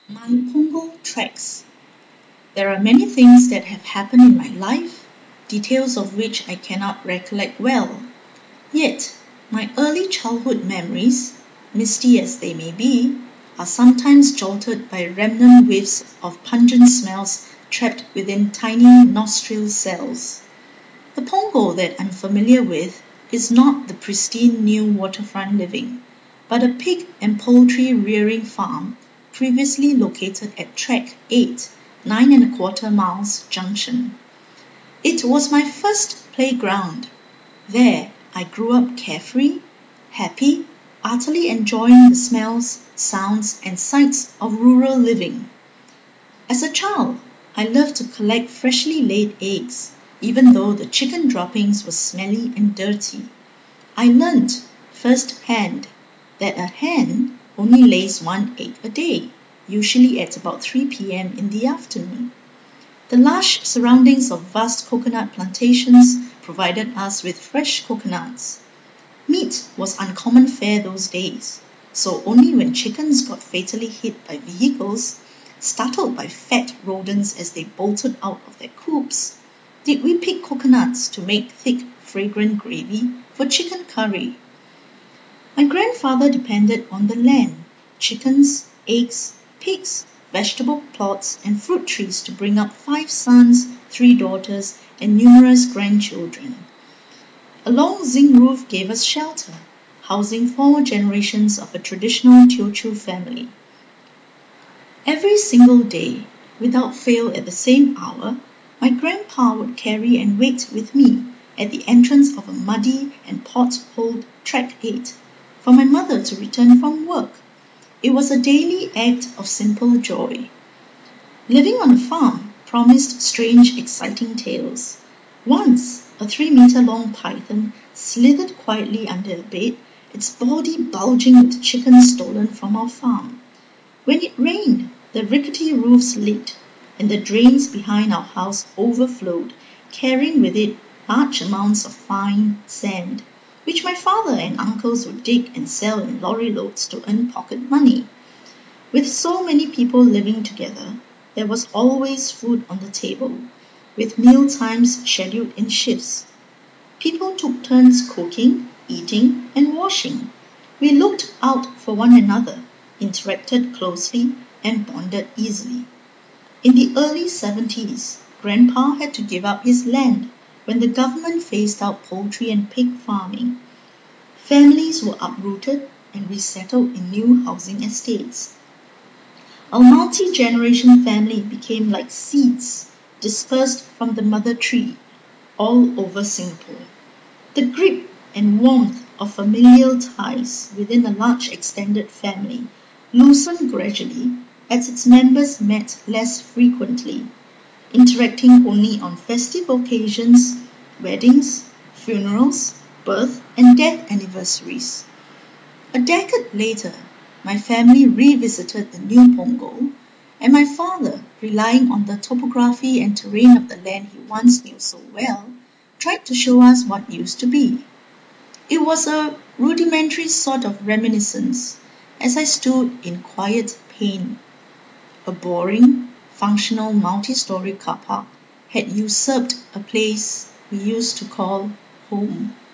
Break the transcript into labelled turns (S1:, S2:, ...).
S1: My Punggol tracks. There are many things that have happened in my life, details of which I cannot recollect well. Yet, my early childhood memories, misty as they may be, are sometimes jolted by remnant whiffs of pungent smells trapped within tiny nostril cells. The Punggol that I'm familiar with is not the pristine new waterfront living, but a pig and poultry rearing farm previously located at Track 8, 9¼ miles junction. It was my first playground. There I grew up carefree, happy, utterly enjoying the smells, sounds, and sights of rural living. As a child, I loved to collect freshly laid eggs, even though the chicken droppings were smelly and dirty. I learnt first hand that a hen only lays one egg a day, usually at about 3 p.m. in the afternoon. The lush surroundings of vast coconut plantations provided us with fresh coconuts. Meat was uncommon fare those days, so only when chickens got fatally hit by vehicles, startled by fat rodents as they bolted out of their coops, did we pick coconuts to make thick, fragrant gravy for chicken curry. My grandfather depended on the land, chickens, eggs, pigs, vegetable plots, and fruit trees to bring up 5 sons, 3 daughters, and numerous grandchildren. A long zinc roof gave us shelter, housing 4 generations of a traditional Teochew family. Every single day, without fail at the same hour, my grandpa would carry and wait with me at the entrance of a muddy and potholed Track 8 for my mother to return from work. It was a daily act of simple joy. Living on a farm promised strange, exciting tales. Once, a 3 meter long python slithered quietly under a bed, its body bulging with chicken stolen from our farm. When it rained, the rickety roofs leaked, and the drains behind our house overflowed, carrying with it large amounts of fine sand, which my father and uncles would dig and sell in lorry loads to earn pocket money. With so many people living together, there was always food on the table, with meal times scheduled in shifts. People took turns cooking, eating, and washing. We looked out for one another, interacted closely, and bonded easily. In the early 70s, Grandpa had to give up his land when the government phased out poultry and pig farming. Families were uprooted and resettled in new housing estates. Our multi-generation family became like seeds dispersed from the mother tree all over Singapore. The grip and warmth of familial ties within a large extended family loosened gradually as its members met less frequently, interacting only on festive occasions, weddings, funerals, birth and death anniversaries. A decade later, my family revisited the new Punggol, and my father, relying on the topography and terrain of the land he once knew so well, tried to show us what used to be. It was a rudimentary sort of reminiscence as I stood in quiet pain. A boring, functional multi-story car park had usurped a place we used to call home.